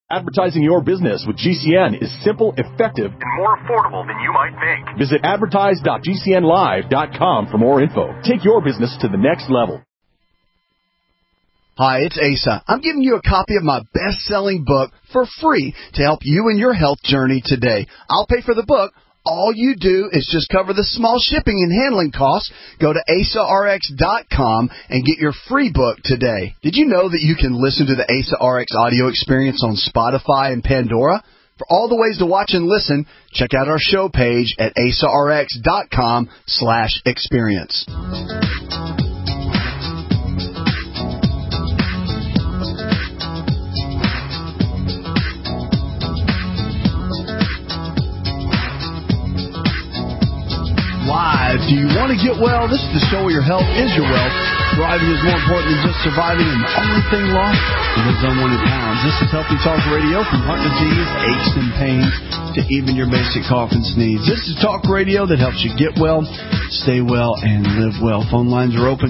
Advertising your business with GCN is simple, effective, and more affordable than you might think. Visit advertise.gcnlive.com for more info. Take your business to the next level. Hi, it's Asa. I'm giving you a copy of my best-selling book for free to help you in your health journey today. I'll pay for the book. All you do is just cover the small shipping and handling costs. Go to AsaRx.com and get your free book today. Did you know that you can listen to the Asa RX audio experience on Spotify and Pandora? For all the ways to watch and listen, check out our show page at AsaRx.com/experience. Live. Do you want to get well? This is the show where your health is your wealth. Thriving is more important than just surviving, and the only thing lost is unwanted pounds. This is Healthy Talk Radio, from heart disease, aches and pains, to even your basic cough and sneeze. This is talk radio that helps you get well, stay well, and live well. Phone lines are open,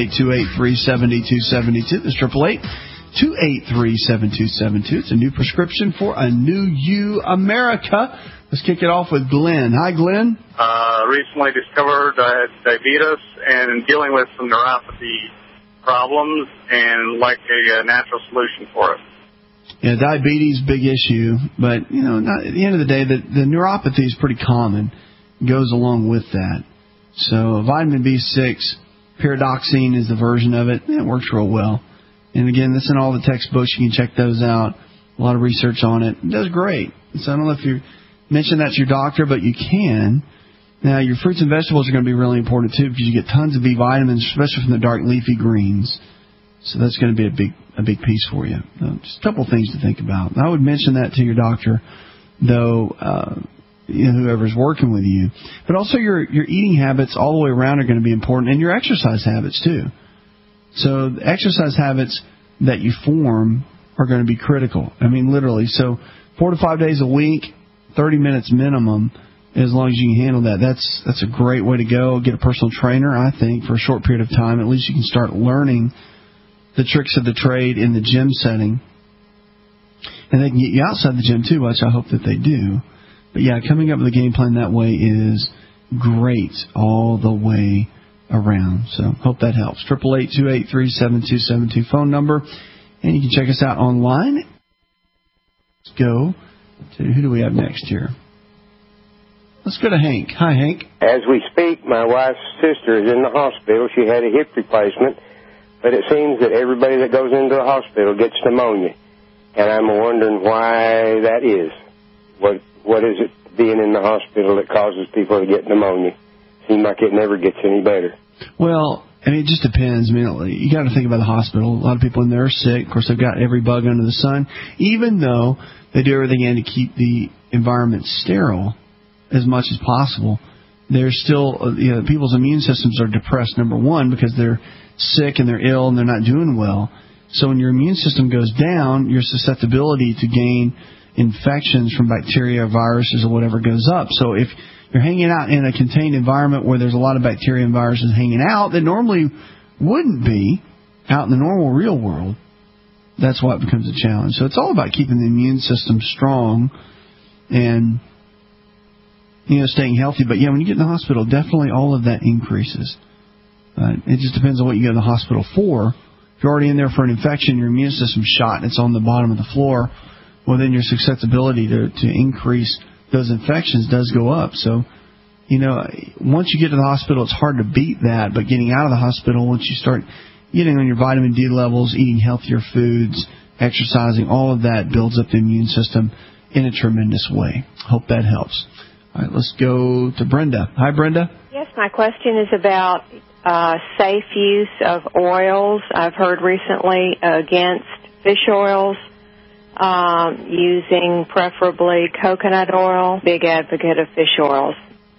888-283-7272. That's 888-283-7272. It's a new prescription for a new you, America. Let's kick it off with Glenn. Hi, Glenn. Recently discovered I had diabetes and dealing with some neuropathy problems and like a natural solution for it. Yeah, diabetes, big issue. But, you know, at the end of the day, the neuropathy is pretty common. It goes along with that. So vitamin B6, pyridoxine is the version of it. It works real well. And, again, this is in all the textbooks. You can check those out. A lot of research on it. It does great. So I don't know if you mention that to your doctor, but you can. Now, your fruits and vegetables are going to be really important, too, because you get tons of B vitamins, especially from the dark leafy greens. So that's going to be a big piece for you. Just a couple of things to think about. I would mention that to your doctor, though, whoever's working with you. But also your eating habits all the way around are going to be important, and your exercise habits, too. So the exercise habits that you form are going to be critical. I mean, literally. So 4 to 5 days a week, 30 minutes minimum, as long as you can handle that. That's a great way to go. Get a personal trainer, I think, for a short period of time. At least you can start learning the tricks of the trade in the gym setting. And they can get you outside the gym, too, which I hope that they do. But, yeah, coming up with a game plan that way is great all the way around. So hope that helps. 888-283-7272 phone number. And you can check us out online. Let's go to, who do we have next here? Let's go to Hank. Hi, Hank. As we speak, my wife's sister is in the hospital. She had a hip replacement, but it seems that everybody that goes into the hospital gets pneumonia. And I'm wondering why that is. What is it being in the hospital that causes people to get pneumonia? Seems like it never gets any better. Well, I mean, it just depends. I mean, you got to think about the hospital. A lot of people in there are sick. Of course, they've got every bug under the sun. Even though they do everything in to keep the environment sterile as much as possible, there's still, people's immune systems are depressed, number one, because they're sick and they're ill and they're not doing well. So when your immune system goes down, your susceptibility to gain infections from bacteria or viruses or whatever goes up. So if you're hanging out in a contained environment where there's a lot of bacteria and viruses hanging out that normally wouldn't be out in the normal real world, that's why it becomes a challenge. So it's all about keeping the immune system strong and, staying healthy. But, when you get in the hospital, definitely all of that increases. It just depends on what you go to the hospital for. If you're already in there for an infection, your immune system's shot, and it's on the bottom of the floor, well, then your susceptibility to increase those infections does go up. So, once you get to the hospital, it's hard to beat that. But getting out of the hospital, once you start getting on your vitamin D levels, eating healthier foods, exercising, all of that builds up the immune system in a tremendous way. Hope that helps. All right, let's go to Brenda. Hi, Brenda. Yes, my question is about safe use of oils. I've heard recently against fish oils, using preferably coconut oil. Big advocate of fish oils.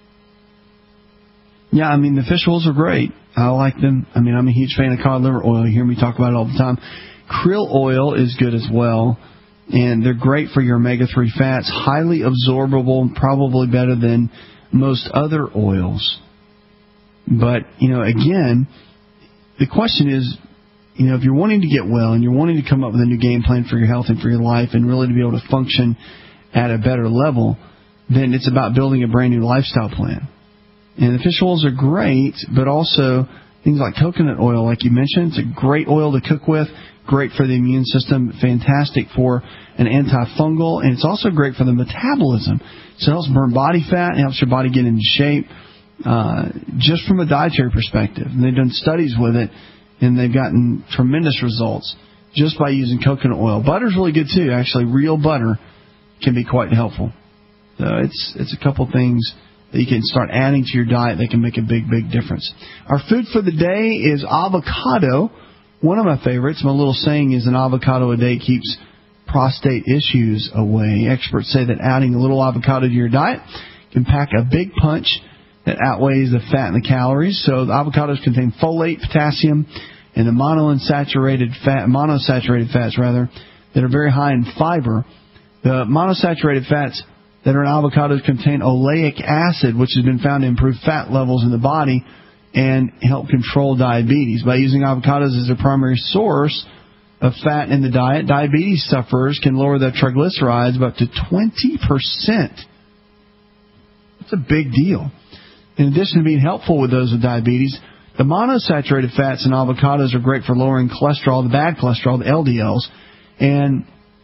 Yeah, I mean, the fish oils are great. I like them. I mean, I'm a huge fan of cod liver oil. You hear me talk about it all the time. Krill oil is good as well, and they're great for your omega-3 fats. Highly absorbable, probably better than most other oils. But, again, the question is, if you're wanting to get well and you're wanting to come up with a new game plan for your health and for your life and really to be able to function at a better level, then it's about building a brand new lifestyle plan. And the fish oils are great, but also things like coconut oil, like you mentioned, it's a great oil to cook with, great for the immune system, fantastic for an antifungal, and it's also great for the metabolism. So it helps burn body fat, it helps your body get into shape, just from a dietary perspective. And they've done studies with it, and they've gotten tremendous results just by using coconut oil. Butter's really good too. Actually, real butter can be quite helpful. So it's a couple things that you can start adding to your diet that can make a big, big difference. Our food for the day is avocado. One of my favorites, my little saying is an avocado a day keeps prostate issues away. Experts say that adding a little avocado to your diet can pack a big punch that outweighs the fat and the calories. So the avocados contain folate, potassium, and the monosaturated fats that are very high in fiber. The monosaturated fats that are in avocados contain oleic acid, which has been found to improve fat levels in the body and help control diabetes. By using avocados as a primary source of fat in the diet, diabetes sufferers can lower their triglycerides by up to 20%. That's a big deal. In addition to being helpful with those with diabetes, the monosaturated fats in avocados are great for lowering cholesterol, the bad cholesterol, the LDLs. And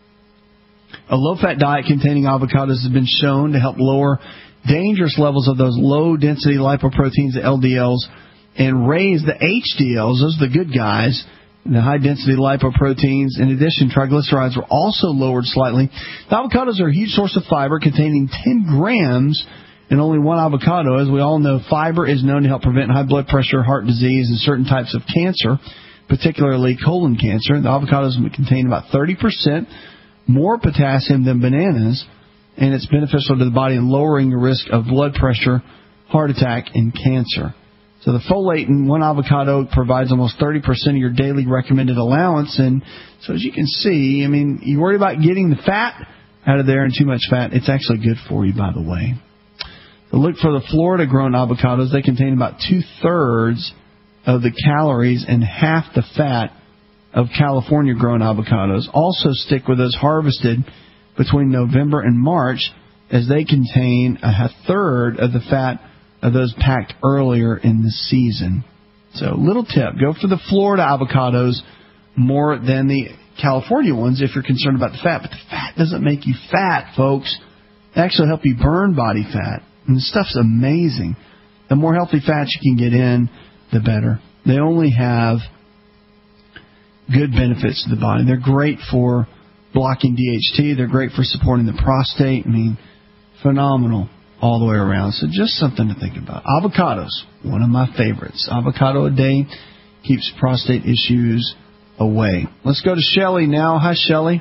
a low-fat diet containing avocados has been shown to help lower dangerous levels of those low-density lipoproteins, the LDLs, and raise the HDLs, those are the good guys, the high-density lipoproteins. In addition, triglycerides were also lowered slightly. The avocados are a huge source of fiber, containing 10 grams in only one avocado. As we all know, fiber is known to help prevent high blood pressure, heart disease, and certain types of cancer, particularly colon cancer. The avocados contain about 30% more potassium than bananas, and it's beneficial to the body in lowering the risk of blood pressure, heart attack, and cancer. So the folate in one avocado provides almost 30% of your daily recommended allowance. And so as you can see, you worry about getting the fat out of there and too much fat. It's actually good for you, by the way. So look for the Florida-grown avocados. They contain about 2/3 of the calories and half the fat of California-grown avocados. Also stick with those harvested between November and March, as they contain a third of the fat of those packed earlier in the season. So, little tip, go for the Florida avocados more than the California ones if you're concerned about the fat. But the fat doesn't make you fat, folks. It actually helps you burn body fat. And the stuff's amazing. The more healthy fats you can get in, the better. They only have good benefits to the body. They're great for blocking DHT. They're great for supporting the prostate. Phenomenal all the way around. So just something to think about. Avocados, one of my favorites. Avocado a day keeps prostate issues away. Let's go to Shelley now. Hi, Shelley.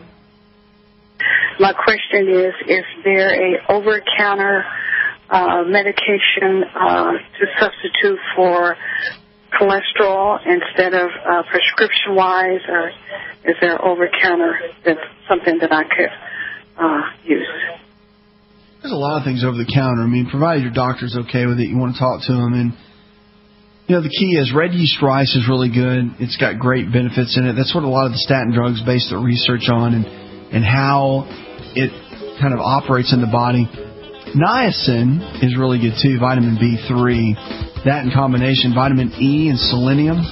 My question is there a over-counter medication to substitute for cholesterol instead of prescription-wise, or is there over-counter that's something that I could use? There's a lot of things over the counter. Provided your doctor's okay with it, you want to talk to them. And, the key is red yeast rice is really good. It's got great benefits in it. That's what a lot of the statin drugs base their research on and how it kind of operates in the body. Niacin is really good, too, vitamin B3. That in combination, vitamin E and selenium,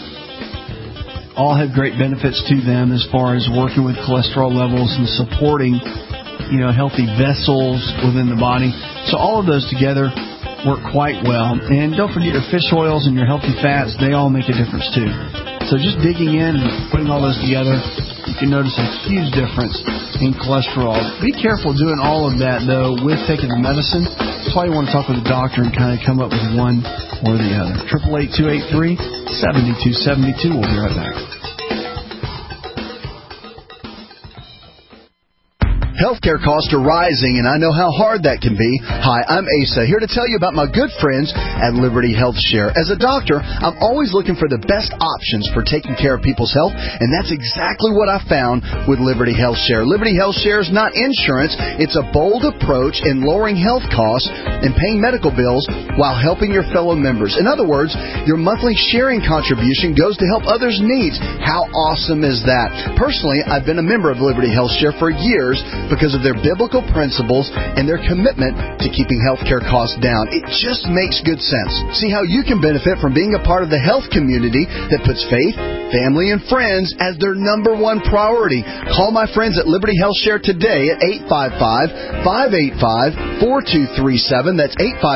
all have great benefits to them as far as working with cholesterol levels and supporting, healthy vessels within the body. So all of those together work quite well. And don't forget your fish oils and your healthy fats, they all make a difference, too. So just digging in and putting all those together, you can notice a huge difference in cholesterol. Be careful doing all of that, though, with taking the medicine. That's why you want to talk with a doctor and kind of come up with one or the other. 888-283-7272. We'll be right back. Healthcare costs are rising, and I know how hard that can be. Hi, I'm Asa, here to tell you about my good friends at Liberty Health Share. As a doctor, I'm always looking for the best options for taking care of people's health, and that's exactly what I found with Liberty Health Share. Liberty Health Share is not insurance. It's a bold approach in lowering health costs and paying medical bills while helping your fellow members. In other words, your monthly sharing contribution goes to help others' needs. How awesome is that? Personally, I've been a member of Liberty Health Share for years because of their biblical principles and their commitment to keeping healthcare costs down. It just makes good sense. See how you can benefit from being a part of the health community that puts faith, family, and friends as their number one priority. Call my friends at Liberty Health Share today at 855-585-4237. That's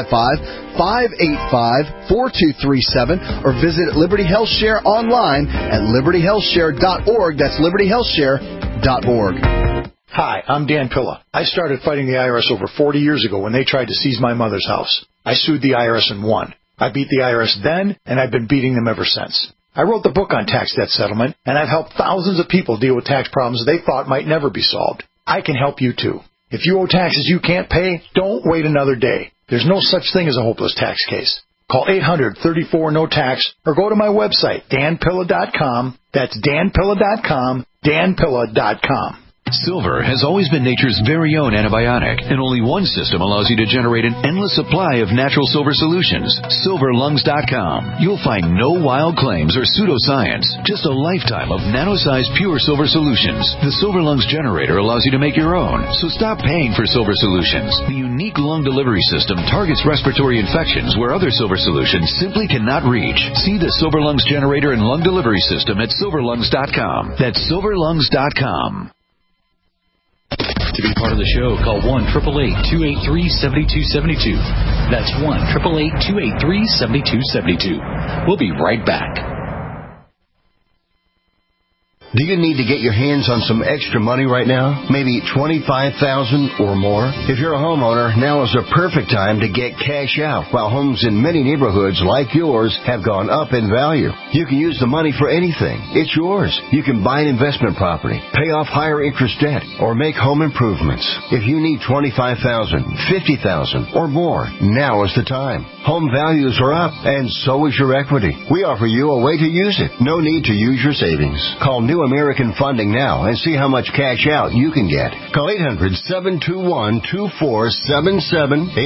855-585-4237, or visit Liberty Health Share online at libertyhealthshare.org. That's libertyhealthshare.org. Hi, I'm Dan Pilla. I started fighting the IRS over 40 years ago when they tried to seize my mother's house. I sued the IRS and won. I beat the IRS then, and I've been beating them ever since. I wrote the book on tax debt settlement, and I've helped thousands of people deal with tax problems they thought might never be solved. I can help you too. If you owe taxes you can't pay, don't wait another day. There's no such thing as a hopeless tax case. Call 800-34-NO-TAX or go to my website, danpilla.com. That's danpilla.com, danpilla.com. Silver has always been nature's very own antibiotic, and only one system allows you to generate an endless supply of natural silver solutions. SilverLungs.com. You'll find no wild claims or pseudoscience, just a lifetime of nano-sized pure silver solutions. The Silver Lungs generator allows you to make your own, so stop paying for silver solutions. The unique lung delivery system targets respiratory infections where other silver solutions simply cannot reach. See the Silver Lungs generator and lung delivery system at SilverLungs.com. That's SilverLungs.com. To be part of the show, call 1-888-283-7272. That's 1-888-283-7272. We'll be right back. Do you need to get your hands on some extra money right now? Maybe $25,000 or more? If you're a homeowner, now is a perfect time to get cash out while homes in many neighborhoods like yours have gone up in value. You can use the money for anything. It's yours. You can buy an investment property, pay off higher interest debt, or make home improvements. If you need $25,000, $50,000 or more, now is the time. Home values are up, and so is your equity. We offer you a way to use it. No need to use your savings. Call New American Funding now and see how much cash out you can get. Call 800-721-2477.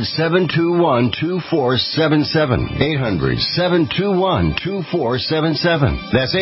800-721-2477. 800-721-2477. That's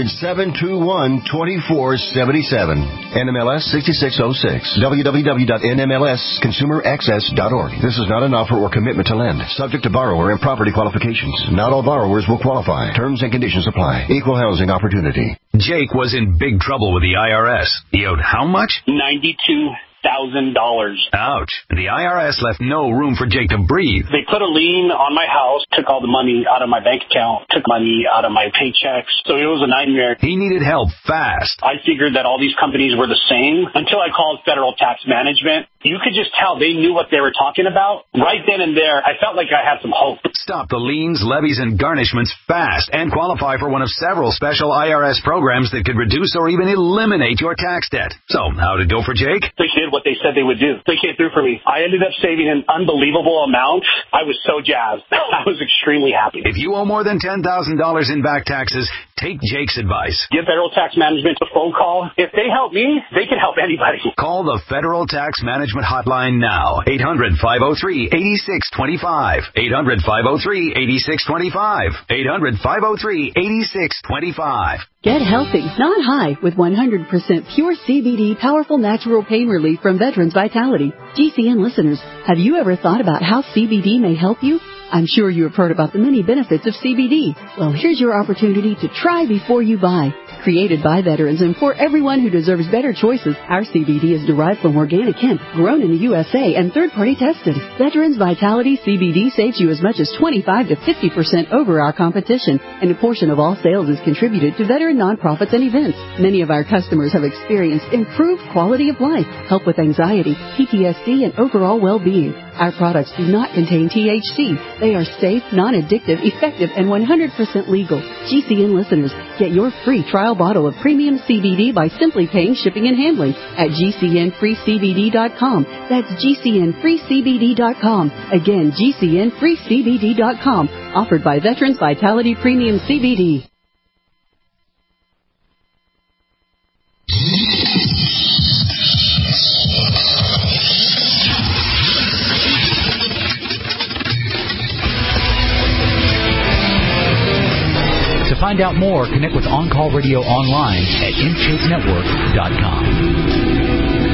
800-721-2477. NMLS 6606. www.nmlsconsumeraccess.org. This is not an offer or commitment to lend. Subject to borrower and property qualifications. Not all borrowers will qualify. Terms and conditions apply. Equal housing opportunity. Jake was in big trouble with the IRS. He owed how much? $92,000. Ouch. The IRS left no room for Jake to breathe. They put a lien on my house, took all the money out of my bank account, took money out of my paychecks. So it was a nightmare. He needed help fast. I figured that all these companies were the same until I called Federal Tax Management. You could just tell they knew what they were talking about. Right then and there, I felt like I had some hope. Stop the liens, levies, and garnishments fast and qualify for one of several special IRS programs that could reduce or even eliminate your tax debt. So, how'd it go for Jake? They did what they said they would do. They came through for me. I ended up saving an unbelievable amount. I was so jazzed. I was extremely happy. If you owe more than $10,000 in back taxes, take Jake's advice. Give Federal Tax Management a phone call. If they help me, they can help anybody. Call the Federal Tax Management hotline now. 800-503-8625. 800-503-8625. 800-503-8625. Get healthy, not high, with 100% pure CBD powerful natural pain relief from Veterans Vitality. GCN listeners, have you ever thought about how CBD may help you? I'm sure you have heard about the many benefits of CBD. Well, here's your opportunity to try before you buy. Created by veterans and for everyone who deserves better choices, our CBD is derived from organic hemp, grown in the USA, and third-party tested. Veterans Vitality CBD saves you as much as 25 to 50% over our competition, and a portion of all sales is contributed to veteran nonprofits and events. Many of our customers have experienced improved quality of life, help with anxiety, PTSD, and overall well-being. Our products do not contain THC. They are safe, non-addictive, effective, and 100% legal. GCN listeners, get your free trial bottle of premium CBD by simply paying shipping and handling at GCNFreeCBD.com. That's GCNFreeCBD.com. Again, GCNFreeCBD.com. Offered by Veterans Vitality Premium CBD. To find out more, connect with On Call Radio online at InShapeNetwork.com.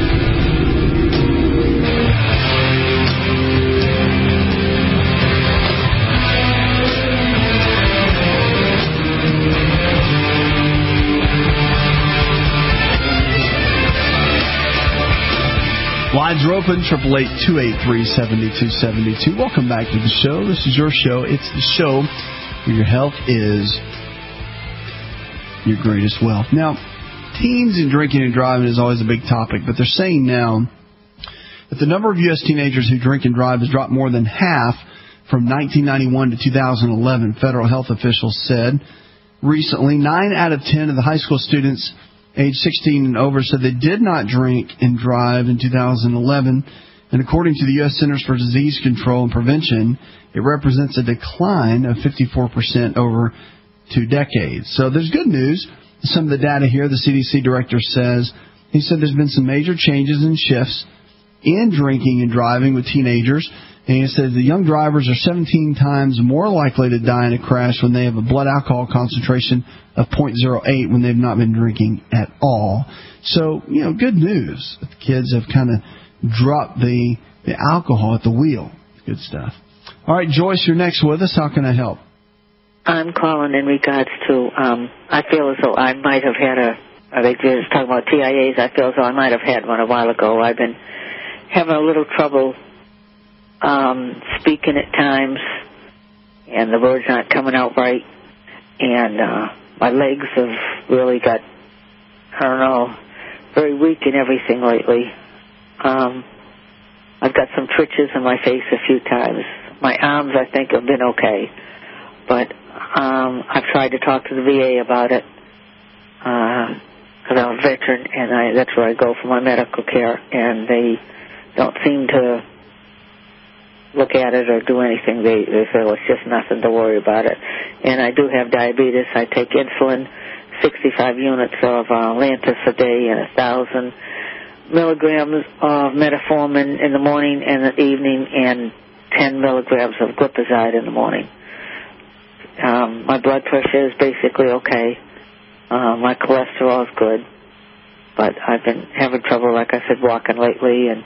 Lines are open, 888-283-7272. Welcome back to the show. This is your show. It's the show where your health is your greatest wealth. Now, teens and drinking and driving is always a big topic, but they're saying now that the number of U.S. teenagers who drink and drive has dropped more than half from 1991 to 2011, federal health officials said. Recently, 9 out of 10 of the high school students age 16 and over said they did not drink and drive in 2011. And according to the U.S. Centers for Disease Control and Prevention, it represents a decline of 54% over 2 decades. So there's good news. Some of the data here, the CDC director says, he said there's been some major changes and shifts in drinking and driving with teenagers. And he said the young drivers are 17 times more likely to die in a crash when they have a blood alcohol concentration of 0.08 when they've not been drinking at all. So, good news. The kids have kind of dropped the alcohol at the wheel. Good stuff. All right, Joyce, you're next with us. How can I help? I'm calling in regards to, I feel as though I might have had they just talking about TIAs, I feel as though I might have had one a while ago. I've been having a little trouble speaking at times, and the words aren't coming out right, and my legs have really got, very weak and everything lately. I've got some twitches in my face a few times. My arms, I think, have been okay, but I've tried to talk to the VA about it because I'm a veteran, and that's where I go for my medical care, and they don't seem to look at it or do anything. They say, well, it's just nothing to worry about it. And I do have diabetes. I take insulin, 65 units of Lantus a day and 1,000 milligrams of metformin in the morning and the evening, and 10 milligrams of glipizide in the morning. My blood pressure is basically okay. My cholesterol is good. But I've been having trouble, like I said, walking lately, and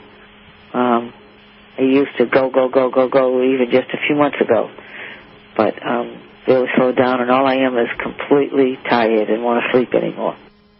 I used to go even just a few months ago. But really slowed down, and all I am is completely tired and want to sleep anymore.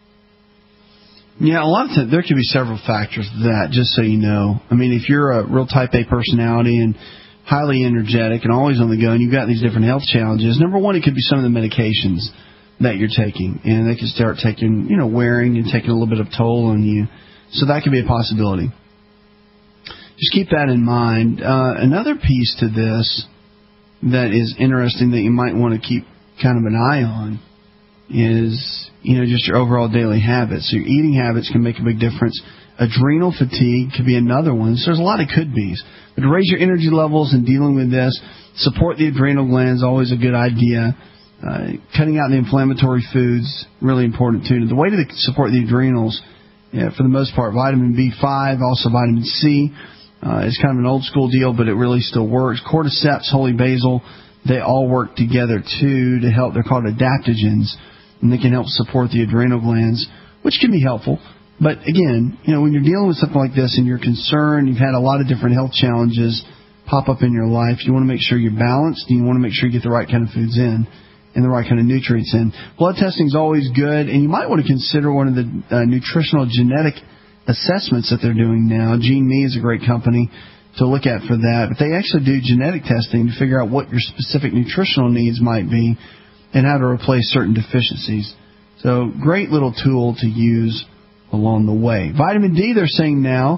Yeah, a lot of times there could be several factors to that, just so you know. I mean, if you're a real type A personality and highly energetic and always on the go, and you've got these different health challenges, number one, it could be some of the medications that you're taking, and they could start taking, wearing and taking a little bit of toll on you. So that could be a possibility. Just keep that in mind. Another piece to this that is interesting that you might want to keep kind of an eye on is, just your overall daily habits. So your eating habits can make a big difference. Adrenal fatigue could be another one. So there's a lot of could-bes. But to raise your energy levels in dealing with this, support the adrenal glands, always a good idea. Cutting out the inflammatory foods, really important too. The way to support the adrenals, for the most part, vitamin B5, also vitamin C. It's kind of an old school deal, but it really still works. Cordyceps, holy basil, they all work together too to help. They're called adaptogens, and they can help support the adrenal glands, which can be helpful. But again, when you're dealing with something like this and you're concerned, you've had a lot of different health challenges pop up in your life, you want to make sure you're balanced, and you want to make sure you get the right kind of foods in and the right kind of nutrients in. Blood testing is always good, and you might want to consider one of the nutritional genetic assessments that they're doing now. GeneMe is a great company to look at for that. But they actually do genetic testing to figure out what your specific nutritional needs might be and how to replace certain deficiencies. So great little tool to use along the way. Vitamin D, they're saying now,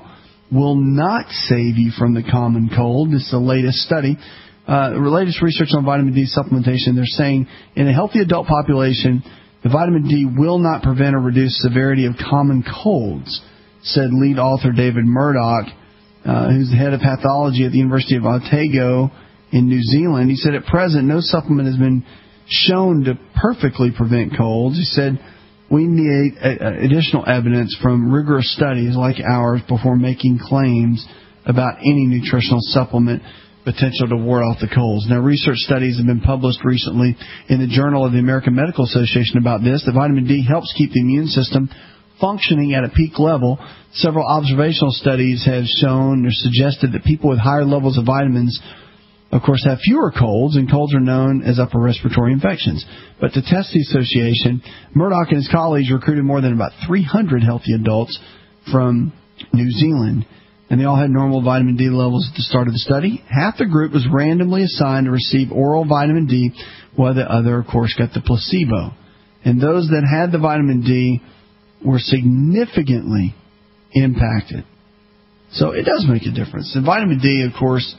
will not save you from the common cold. This is the latest study. The latest research on vitamin D supplementation, they're saying in a healthy adult population, the vitamin D will not prevent or reduce severity of common colds, said lead author David Murdoch, who's the head of pathology at the University of Otago in New Zealand. He said at present, no supplement has been shown to perfectly prevent colds. He said we need additional evidence from rigorous studies like ours before making claims about any nutritional supplement potential to ward off the colds. Now, research studies have been published recently in the Journal of the American Medical Association about this. The vitamin D helps keep the immune system functioning at a peak level. Several observational studies have shown or suggested that people with higher levels of vitamins, of course, have fewer colds, and colds are known as upper respiratory infections. But to test the association, Murdoch and his colleagues recruited more than about 300 healthy adults from New Zealand, and they all had normal vitamin D levels at the start of the study. Half the group was randomly assigned to receive oral vitamin D, while the other, of course, got the placebo. And those that had the vitamin D were significantly impacted. So it does make a difference. And vitamin D, of course,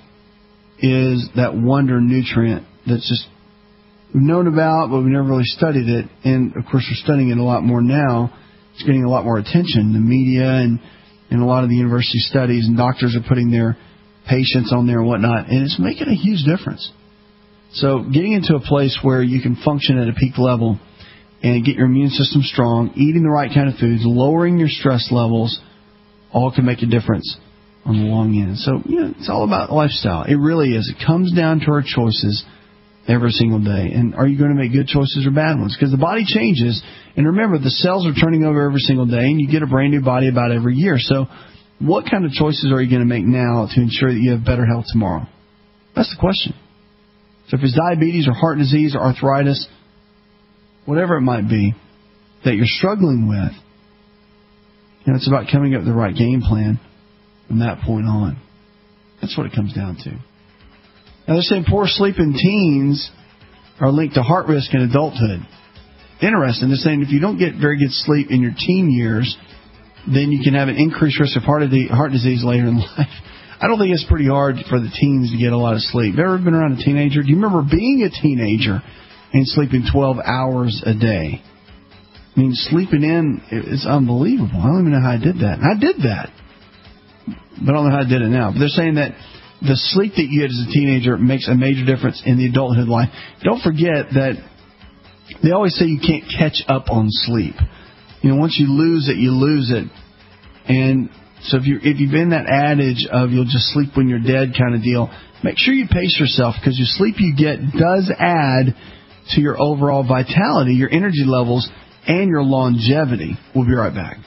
is that wonder nutrient that's just we've known about, but we've never really studied it. And, of course, we're studying it a lot more now. It's getting a lot more attention. The media and a lot of the university studies, and doctors are putting their patients on there and whatnot, and it's making a huge difference. So getting into a place where you can function at a peak level and get your immune system strong, eating the right kind of foods, lowering your stress levels, all can make a difference on the long end. So, it's all about lifestyle. It really is. It comes down to our choices every single day. And are you going to make good choices or bad ones? Because the body changes. And remember, the cells are turning over every single day, and you get a brand new body about every year. So what kind of choices are you going to make now to ensure that you have better health tomorrow? That's the question. So if it's diabetes or heart disease or arthritis, whatever it might be that you're struggling with, it's about coming up with the right game plan from that point on. That's what it comes down to. Now, they're saying poor sleep in teens are linked to heart risk in adulthood. Interesting. They're saying if you don't get very good sleep in your teen years, then you can have an increased risk of heart disease later in life. I don't think it's pretty hard for the teens to get a lot of sleep. Ever been around a teenager? Do you remember being a teenager and sleeping 12 hours a day? I mean, sleeping in is unbelievable. I don't even know how I did that. I did that, but I don't know how I did it now. But they're saying that the sleep that you get as a teenager makes a major difference in the adulthood life. Don't forget that they always say you can't catch up on sleep. Once you lose it, you lose it. And so if you've been that adage of you'll just sleep when you're dead kind of deal, make sure you pace yourself, because your sleep you get does add to your overall vitality, your energy levels, and your longevity. We'll be right back.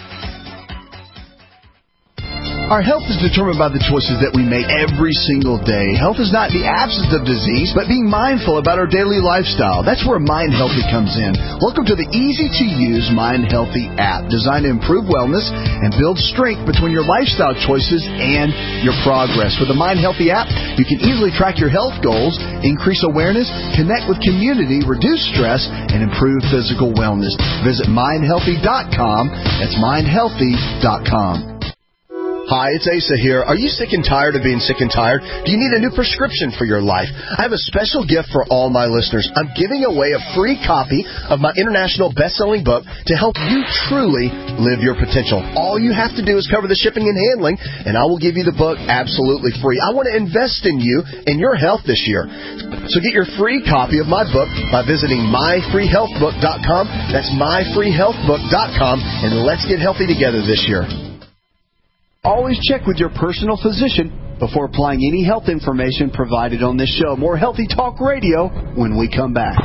Our health is determined by the choices that we make every single day. Health is not the absence of disease, but being mindful about our daily lifestyle. That's where Mind Healthy comes in. Welcome to the easy-to-use Mind Healthy app, designed to improve wellness and build strength between your lifestyle choices and your progress. With the Mind Healthy app, you can easily track your health goals, increase awareness, connect with community, reduce stress, and improve physical wellness. Visit mindhealthy.com. That's mindhealthy.com. Hi, it's Asa here. Are you sick and tired of being sick and tired? Do you need a new prescription for your life? I have a special gift for all my listeners. I'm giving away a free copy of my international best-selling book to help you truly live your potential. All you have to do is cover the shipping and handling, and I will give you the book absolutely free. I want to invest in you and your health this year. So get your free copy of my book by visiting myfreehealthbook.com. That's myfreehealthbook.com, and let's get healthy together this year. Always check with your personal physician before applying any health information provided on this show. More Healthy Talk Radio when we come back.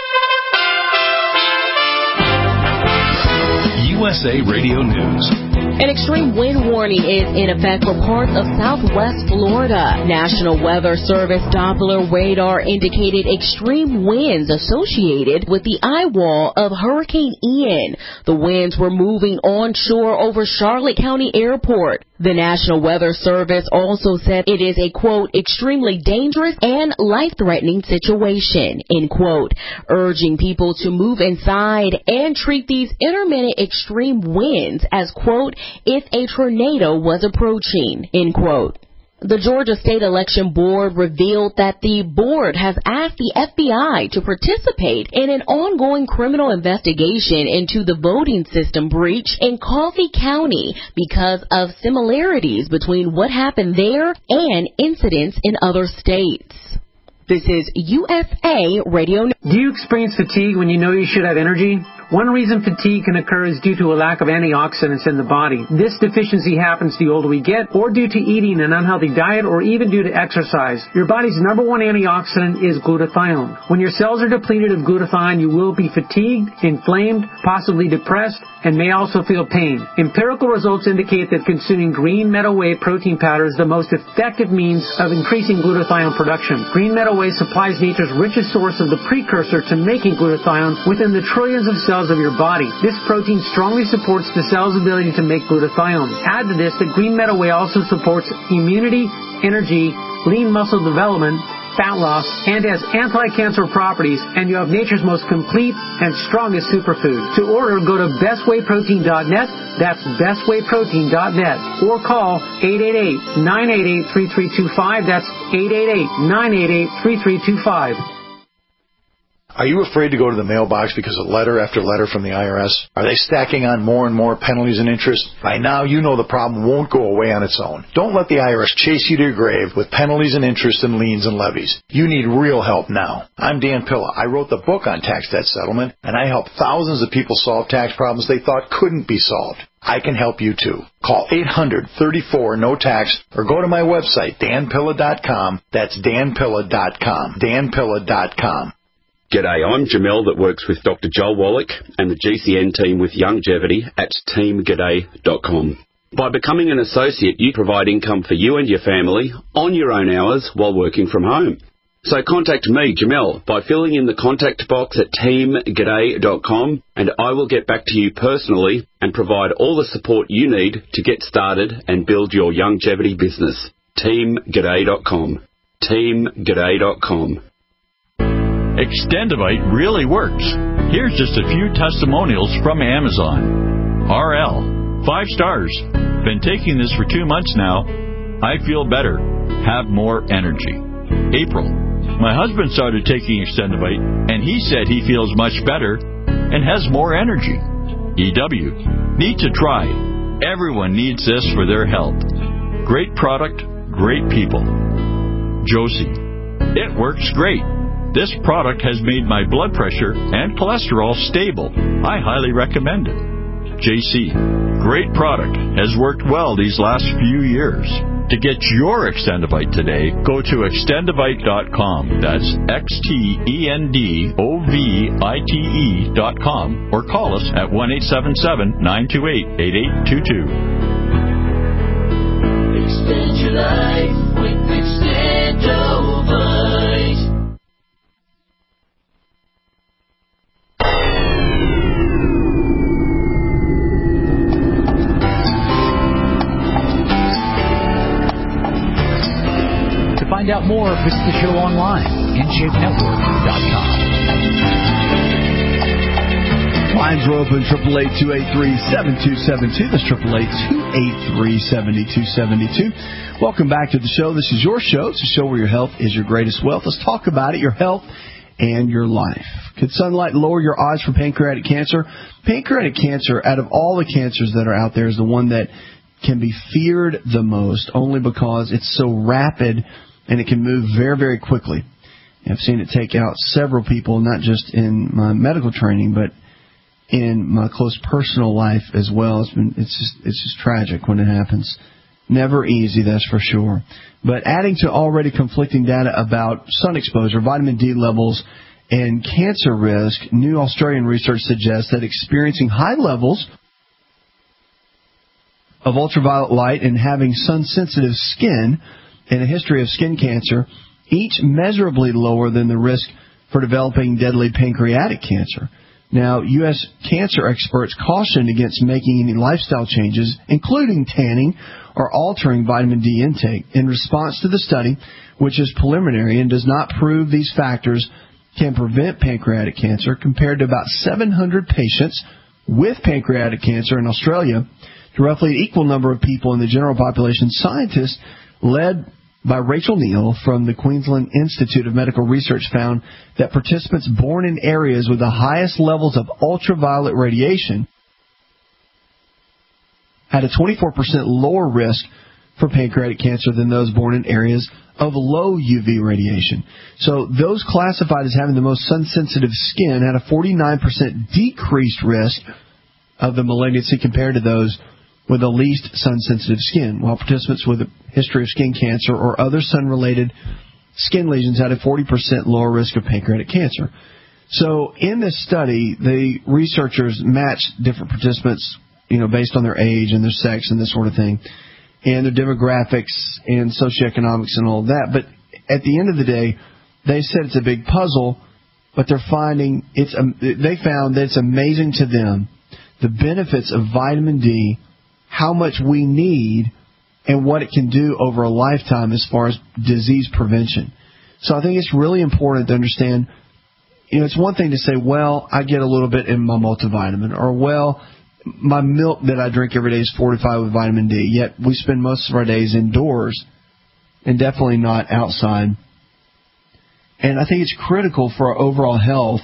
USA Radio News. An extreme wind warning is in effect for parts of southwest Florida. National Weather Service Doppler radar indicated extreme winds associated with the eye wall of Hurricane Ian. The winds were moving onshore over Charlotte County Airport. The National Weather Service also said it is a, quote, extremely dangerous and life-threatening situation, end quote, urging people to move inside and treat these intermittent extreme winds as, quote, if a tornado was approaching, end quote. The Georgia State Election Board revealed that the board has asked the FBI to participate in an ongoing criminal investigation into the voting system breach in Coffee County because of similarities between what happened there and incidents in other states. This is USA Radio. Do you experience fatigue when you know you should have energy? One reason fatigue can occur is due to a lack of antioxidants in the body. This deficiency happens the older we get, or due to eating an unhealthy diet, or even due to exercise. Your body's number one antioxidant is glutathione. When your cells are depleted of glutathione, you will be fatigued, inflamed, possibly depressed, and may also feel pain. Empirical results indicate that consuming green meadow whey protein powder is the most effective means of increasing glutathione production. Green meadow whey supplies nature's richest source of the precursor to making glutathione within the trillions of cells of your body. This protein strongly supports the cell's ability to make glutathione. Add to this that green meadow whey also supports immunity, energy, lean muscle development, fat loss, and has anti-cancer properties, and you have nature's most complete and strongest superfood. To order, go to bestwayprotein.net, that's bestwayprotein.net, or call 888-988-3325, that's 888-988-3325. Are you afraid to go to the mailbox because of letter after letter from the IRS? Are they stacking on more and more penalties and interest? By now, you know the problem won't go away on its own. Don't let the IRS chase you to your grave with penalties and interest and liens and levies. You need real help now. I'm Dan Pilla. I wrote the book on tax debt settlement, and I help thousands of people solve tax problems they thought couldn't be solved. I can help you too. Call 800-34-NO-TAX or go to my website, danpilla.com. That's danpilla.com. danpilla.com. G'day, I'm Jamel that works with Dr. Joel Wallach and the GCN team with Longevity at teamg'day.com. By becoming an associate, you provide income for you and your family on your own hours while working from home. So contact me, Jamel, by filling in the contact box at teamg'day.com, and I will get back to you personally and provide all the support you need to get started and build your longevity business. teamg'day.com. teamg'day.com. Extendivite really works. Here's just a few testimonials from Amazon. RL, 5 stars. Been taking this for 2 months now. I feel better. Have more energy. April, my husband started taking Extendivite, and he said he feels much better and has more energy. EW, need to try. Everyone needs this for their health. Great product, great people. Josie, it works great. This product has made my blood pressure and cholesterol stable. I highly recommend it. JC, great product. Has worked well these last few years. To get your Extendivite today, go to extendivite.com. That's XTENDOVITE.com or call us at 1-877-928-8822. Extend your life with Extendovite. To find out more, visit the show online, InShapeNetwork.com. Lines are open, 888-283-7272. That's 888-283-7272. Welcome back to the show. This is your show. It's a show where your health is your greatest wealth. Let's talk about it, your health and your life. Could sunlight lower your odds for pancreatic cancer? Pancreatic cancer, out of all the cancers that are out there, is the one that can be feared the most, only because it's so rapid and it can move very, very quickly. I've seen it take out several people, not just in my medical training, but in my close personal life as well. It's just tragic when it happens. Never easy, that's for sure. But adding to already conflicting data about sun exposure, vitamin D levels, and cancer risk, new Australian research suggests that experiencing high levels of ultraviolet light and having sun-sensitive skin and a history of skin cancer, each measurably lower than the risk for developing deadly pancreatic cancer. Now, U.S. cancer experts cautioned against making any lifestyle changes, including tanning or altering vitamin D intake. In response to the study, which is preliminary and does not prove these factors can prevent pancreatic cancer, compared to about 700 patients with pancreatic cancer in Australia, to roughly an equal number of people in the general population, scientists led by Rachel Neal from the Queensland Institute of Medical Research found that participants born in areas with the highest levels of ultraviolet radiation had a 24% lower risk for pancreatic cancer than those born in areas of low UV radiation. So those classified as having the most sun-sensitive skin had a 49% decreased risk of the malignancy compared to those with the least sun-sensitive skin, while participants with a history of skin cancer or other sun-related skin lesions had a 40% lower risk of pancreatic cancer. So in this study, the researchers matched different participants, based on their age and their sex and this sort of thing, and their demographics and socioeconomics and all of that. But at the end of the day, they said it's a big puzzle, but they found that it's amazing to them the benefits of vitamin D, how much we need, and what it can do over a lifetime as far as disease prevention. So I think it's really important to understand, it's one thing to say, well, I get a little bit in my multivitamin, or, well, my milk that I drink every day is fortified with vitamin D, yet we spend most of our days indoors and definitely not outside. And I think it's critical for our overall health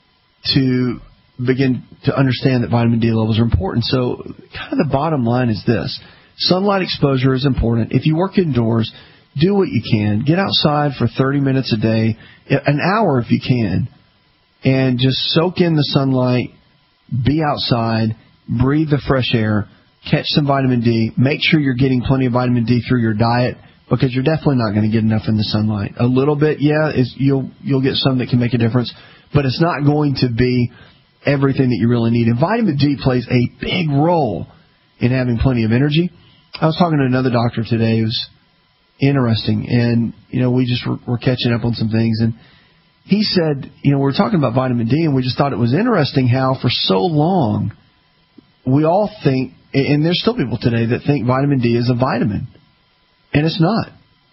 to begin to understand that vitamin D levels are important. So kind of the bottom line is this. Sunlight exposure is important. If you work indoors, do what you can. Get outside for 30 minutes a day, an hour if you can, and just soak in the sunlight, be outside, breathe the fresh air, catch some vitamin D. Make sure you're getting plenty of vitamin D through your diet, because you're definitely not going to get enough in the sunlight. A little bit, you'll get some that can make a difference, but it's not going to be everything that you really need. And vitamin D plays a big role in having plenty of energy. I was talking to another doctor today. It was interesting, and we just were catching up on some things, and he said, we were talking about vitamin D, and we just thought it was interesting how for so long we all think, and there's still people today that think vitamin D is a vitamin, and it's not.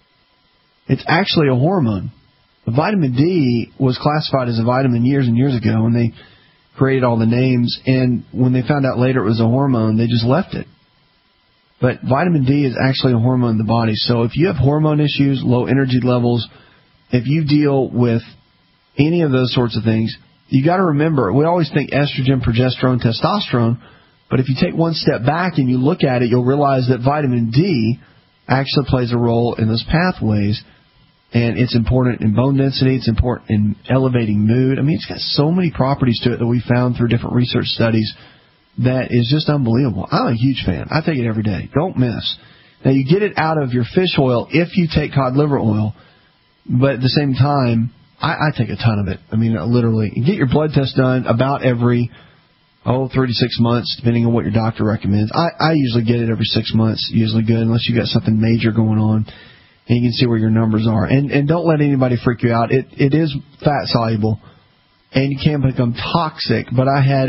It's actually a hormone. Vitamin D was classified as a vitamin years and years ago, and they created all the names, and when they found out later it was a hormone, they just left it. But vitamin D is actually a hormone in the body. So if you have hormone issues, low energy levels, if you deal with any of those sorts of things, you got to remember, we always think estrogen, progesterone, testosterone, but if you take one step back and you look at it, you'll realize that vitamin D actually plays a role in those pathways. And it's important in bone density. It's important in elevating mood. I mean, it's got so many properties to it that we found through different research studies that is just unbelievable. I'm a huge fan. I take it every day. Don't miss. Now, you get it out of your fish oil if you take cod liver oil, but at the same time, I take a ton of it. I mean, literally. You get your blood test done about every 3 to 6 months, depending on what your doctor recommends. I usually get it every 6 months, usually good, unless you got something major going on. And you can see where your numbers are. And don't let anybody freak you out. It is fat soluble, and you can become toxic. But I had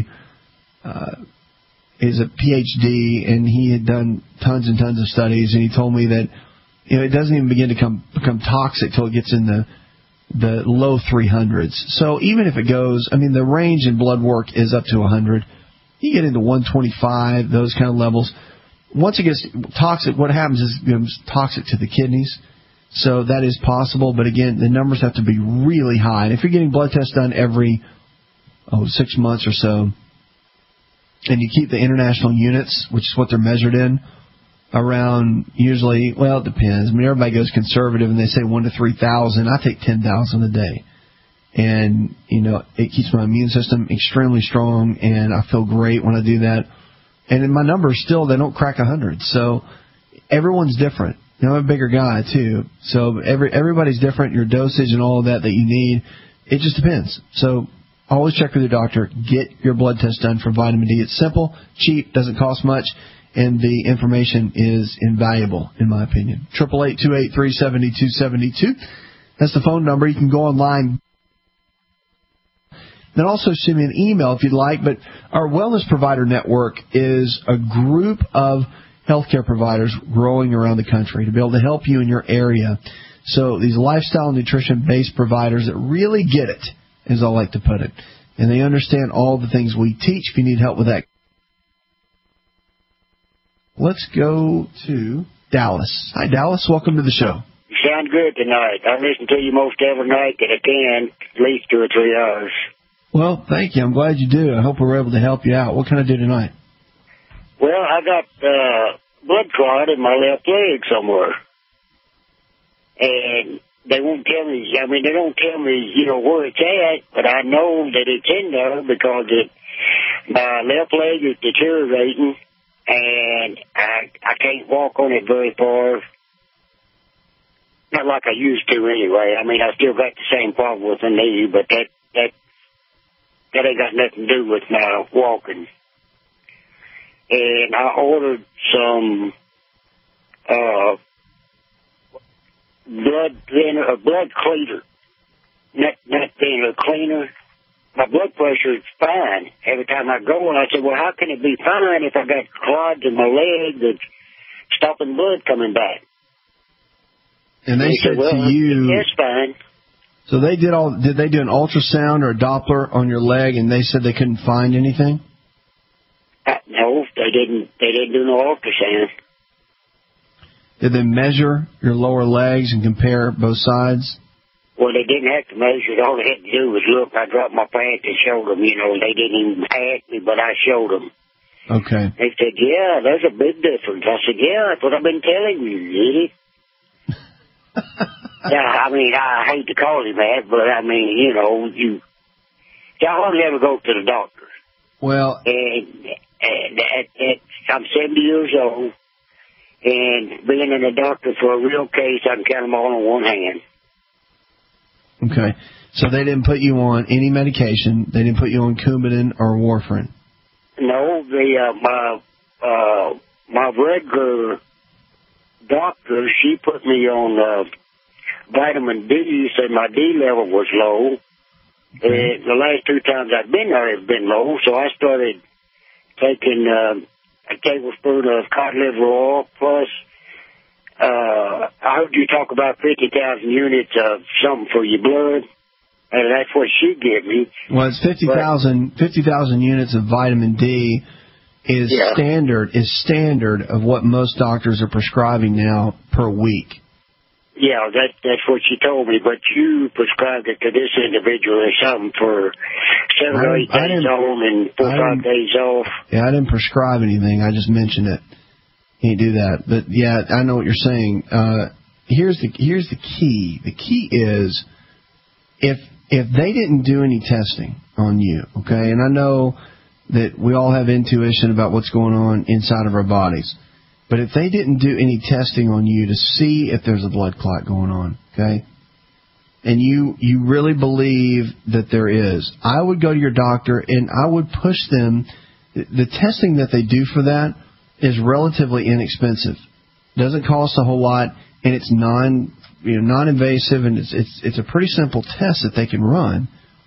is a PhD, and he had done tons and tons of studies, and he told me that it doesn't even begin to become toxic till it gets in the low 300s. So even if it goes, the range in blood work is up to 100. You get into 125, those kind of levels. Once it gets toxic, what happens is it becomes toxic to the kidneys. So that is possible. But again, the numbers have to be really high. And if you're getting blood tests done every 6 months or so, and you keep the international units, which is what they're measured in, around usually, well, it depends. Everybody goes conservative and they say 1 to 3,000. I take 10,000 a day. And, it keeps my immune system extremely strong, and I feel great when I do that. And in my numbers still, they don't crack 100. So everyone's different. I'm a bigger guy, too. So everybody's different. Your dosage and all of that you need, it just depends. So always check with your doctor. Get your blood test done for vitamin D. It's simple, cheap, doesn't cost much. and the information is invaluable, in my opinion. 888-283-7272. That's the phone number. You can go online. Then also send me an email if you'd like. But our Wellness Provider Network is a group of healthcare providers growing around the country to be able to help you in your area. So these lifestyle nutrition-based providers that really get it, as I like to put it. And they understand all the things we teach if you need help with that. Let's go to Dallas. Hi, Dallas. Welcome to the show. You sound good tonight. I listen to you most every night that I can, at least 2 or 3 hours. Well, thank you. I'm glad you do. I hope we're able to help you out. What can I do tonight? Well, I got blood clot in my left leg somewhere. And they won't tell me, they don't tell me, where it's at, but I know that it's in there because my left leg is deteriorating, and I can't walk on it very far. Not like I used to anyway. I still got the same problem with the knee, but that ain't got nothing to do with my walking. And I ordered some blood cleaner. Not thinner, cleaner. My blood pressure is fine every time I go, and I said, well, how can it be fine if I got clots in my leg that's stopping blood coming back? And they said to you, it's fine. So did they do an ultrasound or a Doppler on your leg, and they said they couldn't find anything? No, they didn't do no ultrasound. Did they measure your lower legs and compare both sides? Well, they didn't have to measure it. All they had to do was look. I dropped my pants and showed them. They didn't even ask me, but I showed them. Okay. They said, yeah, there's a big difference. I said, yeah, that's what I've been telling you, idiot. Yeah, I hate to call him that, but I hardly ever go to the doctor. Well, and I'm 70 years old, and being in a doctor for a real case, I can count them all on one hand. Okay, so they didn't put you on any medication. They didn't put you on Coumadin or warfarin. No, my regular doctor, she put me on vitamin D, said my D level was low. And the last 2 times I've been there, it's been low, so I started taking a tablespoon of cod liver oil, plus I heard you talk about 50,000 units of something for your blood, and that's what she gave me. Well, it's 50,000 units of vitamin D is standard of what most doctors are prescribing now per week. Yeah, that's what she told me, but you prescribed it to this individual or something for 7 or 8 days on and 4 or 5 days off. Yeah, I didn't prescribe anything. I just mentioned it. Can't do that. But, yeah, I know what you're saying. Here's the key. The key is if they didn't do any testing on you, okay, and I know that we all have intuition about what's going on inside of our bodies, but if they didn't do any testing on you to see if there's a blood clot going on, okay, and you really believe that there is, I would go to your doctor and I would push them. The testing that they do for that is relatively inexpensive. Doesn't cost a whole lot, and it's non-invasive, and it's a pretty simple test that they can run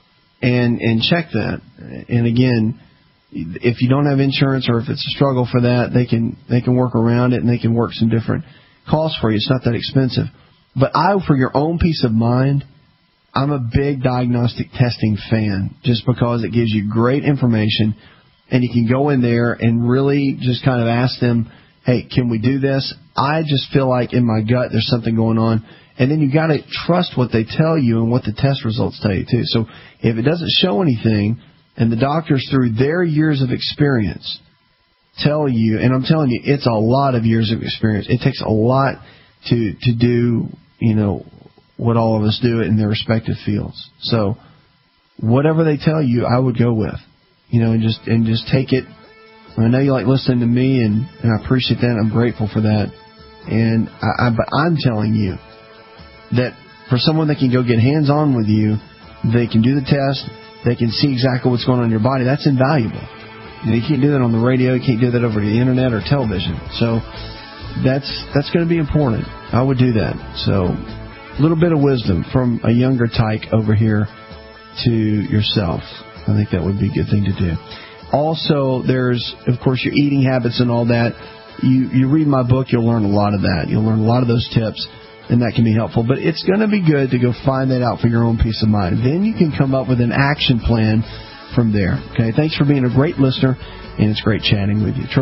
and check that. And again, if you don't have insurance or if it's a struggle for that, they can work around it and they can work some different costs for you. It's not that expensive. But for your own peace of mind, I'm a big diagnostic testing fan just because it gives you great information and you can go in there and really just kind of ask them, hey, can we do this? I just feel like in my gut there's something going on. And then you got to trust what they tell you and what the test results tell you too. So if it doesn't show anything, and the doctors, through their years of experience, tell you, and I'm telling you, it's a lot of years of experience. It takes a lot to do, what all of us do in their respective fields. So whatever they tell you, I would go with, and just take it. I know you like listening to me, and I appreciate that. I'm grateful for that. And but I'm telling you that for someone that can go get hands-on with you, they can do the test. They can see exactly what's going on in your body. That's invaluable. You can't do that on the radio. You can't do that over the internet or television. So that's going to be important. I would do that. So a little bit of wisdom from a younger tyke over here to yourself. I think that would be a good thing to do. Also, there's, of course, your eating habits and all that. You read my book, you'll learn a lot of that. You'll learn a lot of those tips, and that can be helpful. But it's going to be good to go find that out for your own peace of mind. Then you can come up with an action plan from there. Okay, thanks for being a great listener, and it's great chatting with you.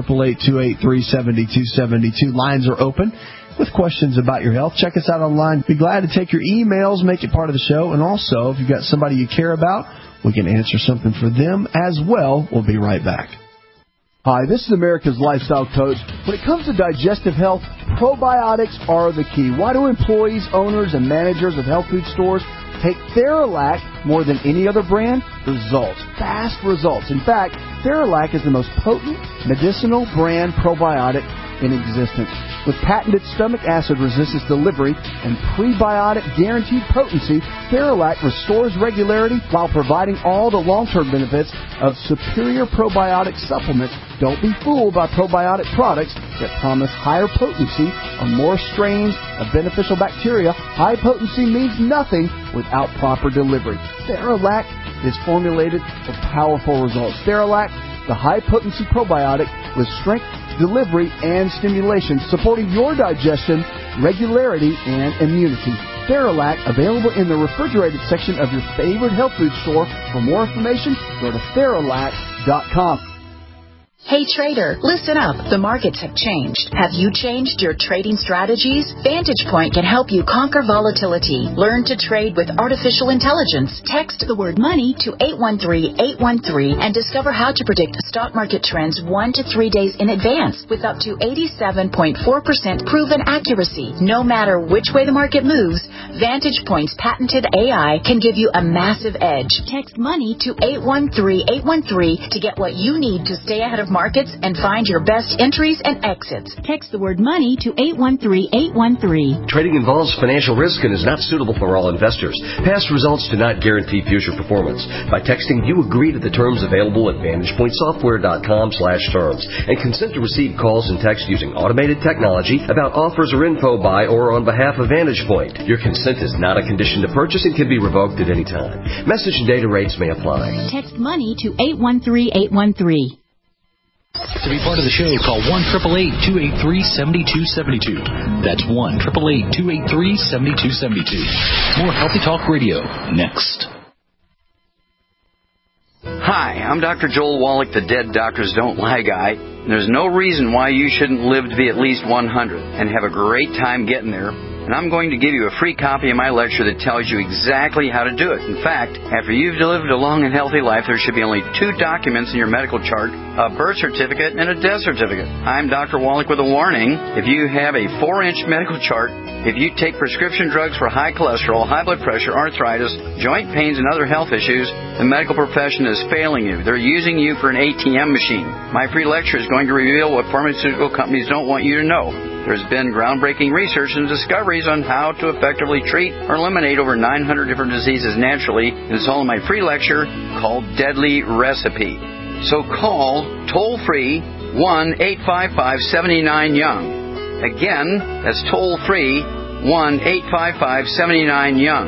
888-283-7272. Lines are open with questions about your health. Check us out online. Be glad to take your emails, make it part of the show. And also, if you've got somebody you care about, we can answer something for them as well. We'll be right back. Hi, this is America's Lifestyle Coach. When it comes to digestive health, probiotics are the key. Why do employees, owners, and managers of health food stores take Theralac more than any other brand? Results. Fast results. In fact, Theralac is the most potent medicinal brand probiotic in existence. With patented stomach acid resistance delivery and prebiotic guaranteed potency, Theralac restores regularity while providing all the long-term benefits of superior probiotic supplements. Don't be fooled by probiotic products that promise higher potency or more strains of beneficial bacteria. High potency means nothing without proper delivery. Theralac is formulated for powerful results. Theralac, the high-potency probiotic with strength, delivery, and stimulation, supporting your digestion, regularity, and immunity. Theralac, available in the refrigerated section of your favorite health food store. For more information, go to Theralac.com. Hey trader, listen up. The markets have changed. Have you changed your trading strategies? Vantage Point can help you conquer volatility. Learn to trade with artificial intelligence. Text the word money to 813-813 and discover how to predict stock market trends 1 to 3 days in advance with up to 87.4% proven accuracy. No matter which way the market moves, Vantage Point's patented AI can give you a massive edge. Text money to 813-813 to get what you need to stay ahead of markets and find your best entries and exits. Text the word money to 813-813. Trading involves financial risk and is not suitable for all investors. Past results do not guarantee future performance. By texting, you agree to the terms available at VantagePointSoftware.com/terms and consent to receive calls and text using automated technology about offers or info by or on behalf of Vantage Point. Your consent is not a condition to purchase and can be revoked at any time. Message and data rates may apply. Text money to 813-813. To be part of the show, call 1-888-283-7272. That's 1-888-283-7272. More Healthy Talk Radio next. Hi, I'm Dr. Joel Wallach, the Dead Doctors Don't Lie guy. There's no reason why you shouldn't live to be at least 100 and have a great time getting there. And I'm going to give you a free copy of my lecture that tells you exactly how to do it. In fact, after you've lived a long and healthy life, there should be only 2 documents in your medical chart, a birth certificate and a death certificate. I'm Dr. Wallach with a warning. If you have a 4-inch medical chart, if you take prescription drugs for high cholesterol, high blood pressure, arthritis, joint pains, and other health issues, the medical profession is failing you. They're using you for an ATM machine. My free lecture is going to reveal what pharmaceutical companies don't want you to know. There's been groundbreaking research and discoveries on how to effectively treat or eliminate over 900 different diseases naturally, and it's all in my free lecture called Deadly Recipe. So call toll-free 1-855-79-YOUNG. Again, that's toll-free 1-855-79-YOUNG.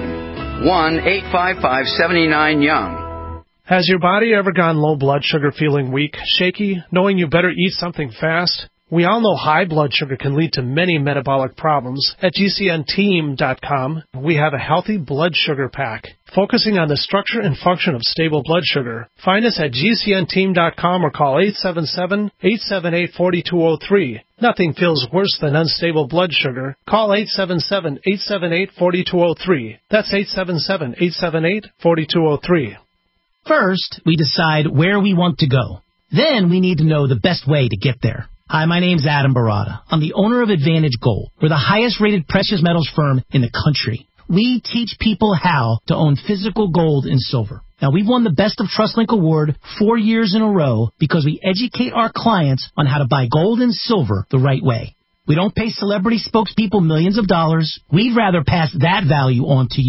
1-855-79-YOUNG. Has your body ever gone low blood sugar, feeling weak, shaky, knowing you better eat something fast? We all know high blood sugar can lead to many metabolic problems. At GCNteam.com, we have a healthy blood sugar pack, focusing on the structure and function of stable blood sugar. Find us at GCNteam.com or call 877-878-4203. Nothing feels worse than unstable blood sugar. Call 877-878-4203. That's 877-878-4203. First, we decide where we want to go. Then we need to know the best way to get there. Hi, my name's Adam Barada. I'm the owner of Advantage Gold. We're the highest-rated precious metals firm in the country. We teach people how to own physical gold and silver. Now, we've won the Best of TrustLink Award 4 years in a row because we educate our clients on how to buy gold and silver the right way. We don't pay celebrity spokespeople millions of dollars. We'd rather pass that value on to you.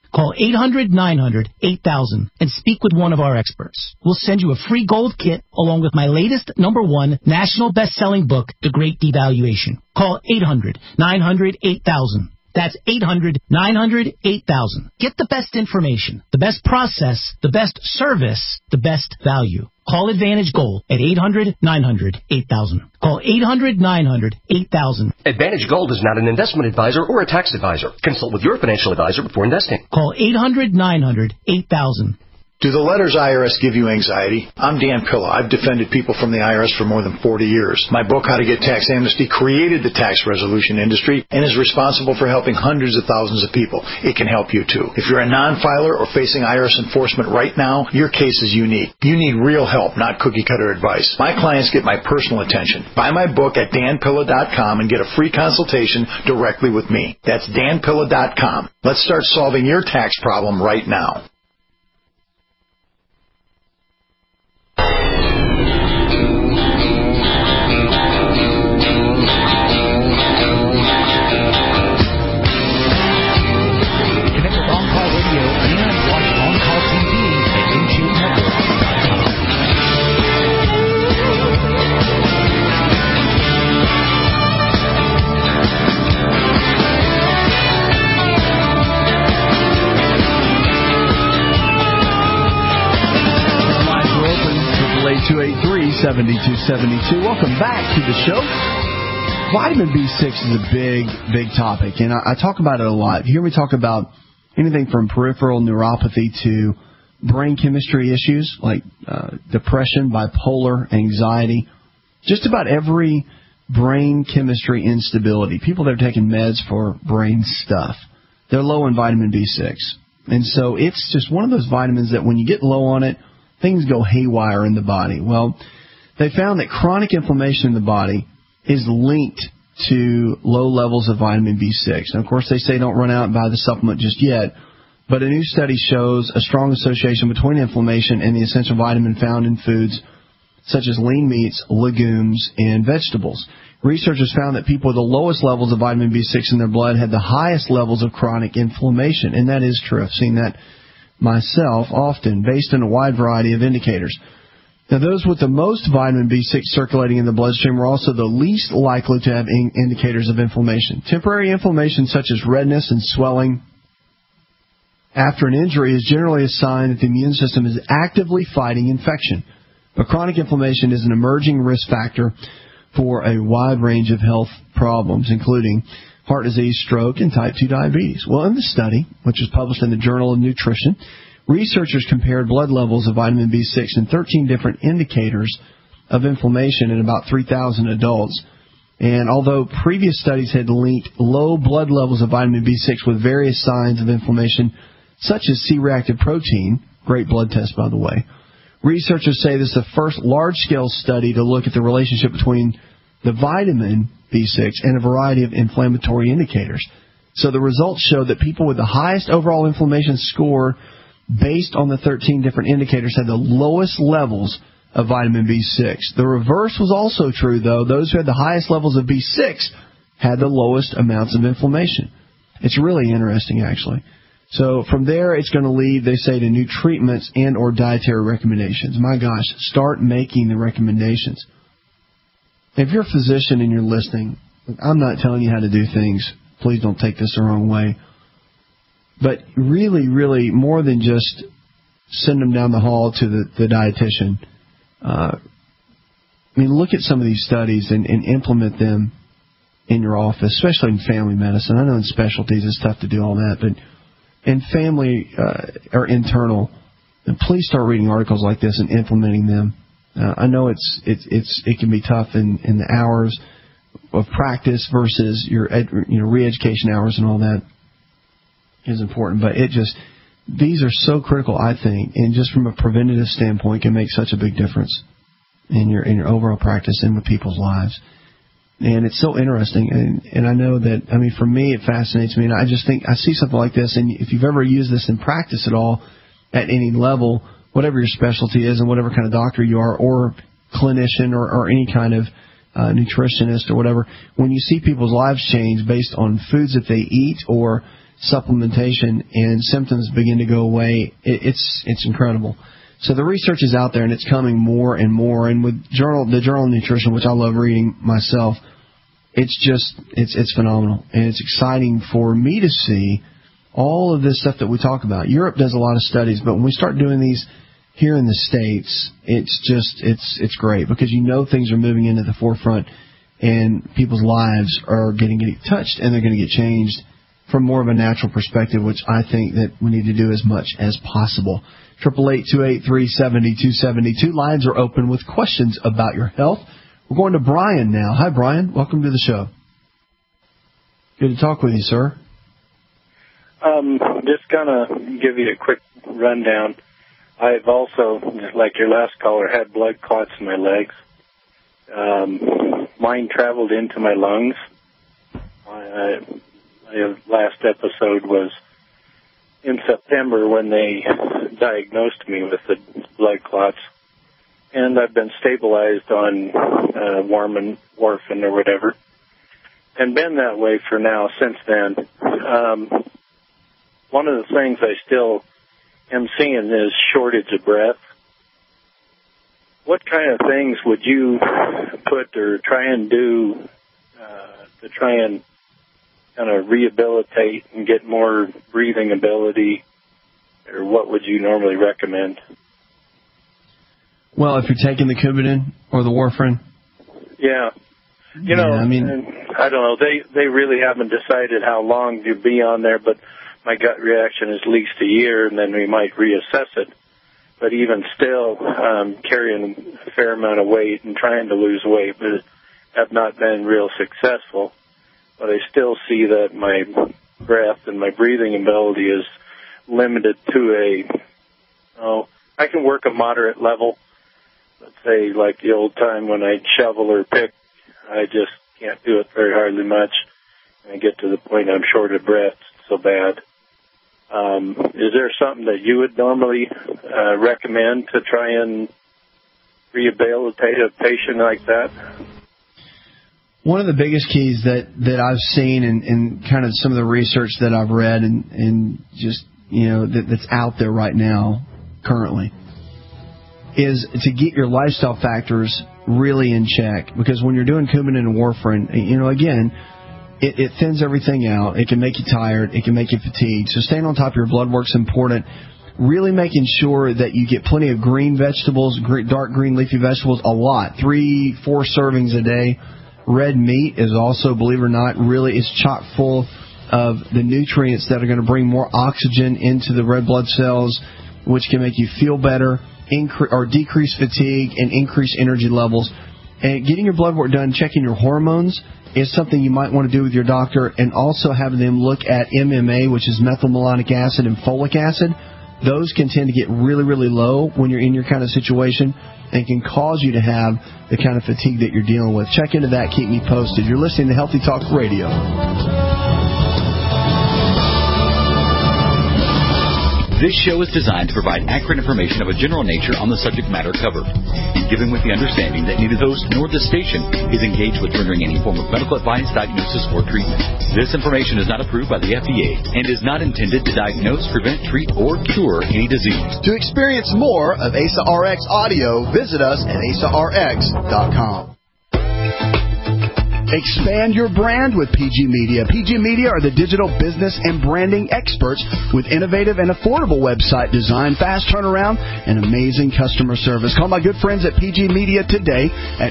Call 800-900-8000 and speak with one of our experts. We'll send you a free gold kit along with my latest #1 national best-selling book, The Great Devaluation. Call 800-900-8000. That's 800-900-8000. Get the best information, the best process, the best service, the best value. Call Advantage Gold at 800-900-8000. Call 800-900-8000. Advantage Gold is not an investment advisor or a tax advisor. Consult with your financial advisor before investing. Call 800-900-8000. Do the letters IRS give you anxiety? I'm Dan Pilla. I've defended people from the IRS for more than 40 years. My book, How to Get Tax Amnesty, created the tax resolution industry and is responsible for helping hundreds of thousands of people. It can help you, too. If you're a non-filer or facing IRS enforcement right now, your case is unique. You need real help, not cookie-cutter advice. My clients get my personal attention. Buy my book at danpilla.com and get a free consultation directly with me. That's danpilla.com. Let's start solving your tax problem right now. Welcome back to the show. Vitamin B6 is a big topic, and I talk about it a lot. You hear me talk about anything from peripheral neuropathy to brain chemistry issues like depression, bipolar, anxiety, just about every brain chemistry instability. People that are taking meds for brain stuff, they're low in vitamin B6. And so it's just one of those vitamins that when you get low on it, things go haywire in the body. Well, they found that chronic inflammation in the body is linked to low levels of vitamin B6. And, of course, they say don't run out and buy the supplement just yet, but a new study shows a strong association between inflammation and the essential vitamin found in foods such as lean meats, legumes, and vegetables. Researchers found that people with the lowest levels of vitamin B6 in their blood had the highest levels of chronic inflammation, and that is true. I've seen that myself often, based on a wide variety of indicators. Now, those with the most vitamin B6 circulating in the bloodstream were also the least likely to have indicators of inflammation. Temporary inflammation such as redness and swelling after an injury is generally a sign that the immune system is actively fighting infection. But chronic inflammation is an emerging risk factor for a wide range of health problems, including heart disease, stroke, and type 2 diabetes. Well, in the study, which was published in the Journal of Nutrition, researchers compared blood levels of vitamin B6 in 13 different indicators of inflammation in about 3,000 adults. And although previous studies had linked low blood levels of vitamin B6 with various signs of inflammation, such as C-reactive protein, great blood test, by the way, researchers say this is the first large-scale study to look at the relationship between the vitamin B6 and a variety of inflammatory indicators. So the results show that people with the highest overall inflammation score based on the 13 different indicators had the lowest levels of vitamin B6. The reverse was also true, though. Those who had the highest levels of B6 had the lowest amounts of inflammation. It's really interesting, actually. So from there, it's going to lead, they say, to new treatments and or dietary recommendations. My gosh, start making the recommendations. If you're a physician and you're listening, I'm not telling you how to do things. Please don't take this the wrong way. But really, really, more than just send them down the hall to the dietitian. Look at some of these studies and implement them in your office, especially in family medicine. I know in specialties it's tough to do all that, but in family or internal, please start reading articles like this and implementing them. I know it can be tough in the hours of practice versus your re-education hours and all that is important, but these are so critical, I think, and just from a preventative standpoint can make such a big difference in your overall practice and with people's lives. And it's so interesting, and I know that, for me, it fascinates me, and I just think I see something like this, and if you've ever used this in practice at all, at any level, whatever your specialty is and whatever kind of doctor you are, or clinician, or any kind of nutritionist or whatever, when you see people's lives change based on foods that they eat or supplementation and symptoms begin to go away. It's incredible. So the research is out there, and it's coming more and more. And with the Journal of Nutrition, which I love reading myself, it's phenomenal. And it's exciting for me to see all of this stuff that we talk about. Europe does a lot of studies, but when we start doing these here in the States, it's great because things are moving into the forefront, and people's lives are getting touched, and they're going to get changed from more of a natural perspective, which I think that we need to do as much as possible. 888-283-7272. Lines are open with questions about your health. We're going to Brian now. Hi, Brian. Welcome to the show. Good to talk with you, sir. Just going to give you a quick rundown. I've also, just like your last caller, had blood clots in my legs. Mine traveled into my lungs. My last episode was in September when they diagnosed me with the blood clots. And I've been stabilized on warfarin or whatever, and been that way for now since then. One of the things I still am seeing is shortage of breath. What kind of things would you put or try and do to try and kind of rehabilitate and get more breathing ability, or what would you normally recommend? Well, if you're taking the Coumadin or the warfarin? Yeah. I don't know. They really haven't decided how long to be on there, but my gut reaction is at least a year, and then we might reassess it. But even still, carrying a fair amount of weight and trying to lose weight, but have not been real successful. But I still see that my breath and my breathing ability is limited to I can work a moderate level. Let's say like the old time when I'd shovel or pick, I just can't do it very hardly much. And I get to the point I'm short of breath so bad. Is there something that you would normally recommend to try and rehabilitate a patient like that? One of the biggest keys that I've seen in kind of some of the research that I've read and just, that's out there right now currently is to get your lifestyle factors really in check. Because when you're doing Coumadin and warfarin, again, it thins everything out. It can make you tired. It can make you fatigued. So staying on top of your blood work's important. Really making sure that you get plenty of green vegetables, dark green leafy vegetables, a lot, 3-4 servings a day. Red meat is also, believe it or not, really is chock full of the nutrients that are going to bring more oxygen into the red blood cells, which can make you feel better, decrease fatigue, and increase energy levels. And getting your blood work done, checking your hormones, is something you might want to do with your doctor, and also having them look at MMA, which is methylmalonic acid, and folic acid. Those can tend to get really, really low when you're in your kind of situation and can cause you to have the kind of fatigue that you're dealing with. Check into that. Keep me posted. You're listening to Healthy Talk Radio. This show is designed to provide accurate information of a general nature on the subject matter covered, given with the understanding that neither the host nor the station is engaged with rendering any form of medical advice, diagnosis, or treatment. This information is not approved by the FDA and is not intended to diagnose, prevent, treat, or cure any disease. To experience more of ASA RX audio, visit us at asarx.com. Expand your brand with PG Media. PG Media are the digital business and branding experts with innovative and affordable website design, fast turnaround, and amazing customer service. Call my good friends at PG Media today at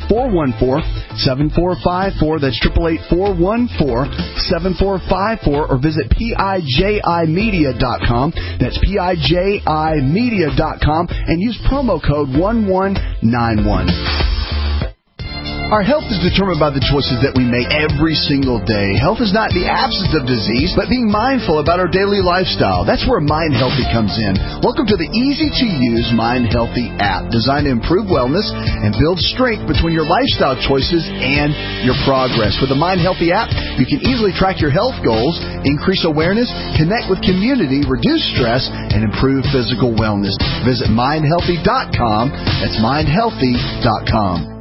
888-414-7454. That's 888-414-7454, or visit PIJImedia.com. That's PIJImedia.com, and use promo code 1191. Our health is determined by the choices that we make every single day. Health is not the absence of disease, but being mindful about our daily lifestyle. That's where Mind Healthy comes in. Welcome to the easy-to-use Mind Healthy app, designed to improve wellness and build strength between your lifestyle choices and your progress. With the Mind Healthy app, you can easily track your health goals, increase awareness, connect with community, reduce stress, and improve physical wellness. Visit mindhealthy.com. That's mindhealthy.com.